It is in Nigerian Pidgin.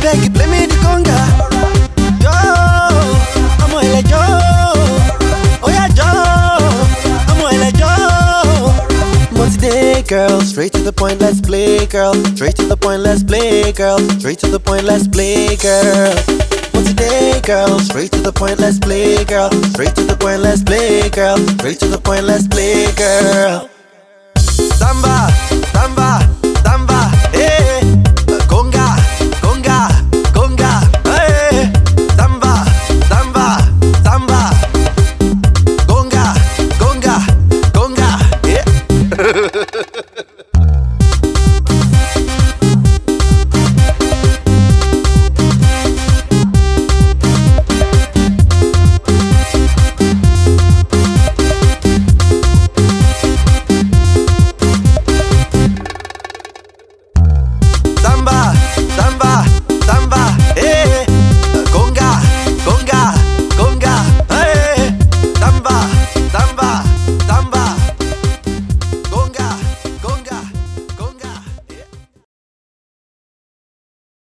like you play me the conga. Yo, I'm like yo. Oh yeah, Joe. I'm like Joe. But today, girl, straight to the point, let's play, girl. Straight to the point, let's play, girl. Straight to the point, let's play, girl. But today, girl, straight to the point, let's play, girl. Straight to the point, let's play, girl. Straight to the point, let's play, girl. Samba, samba,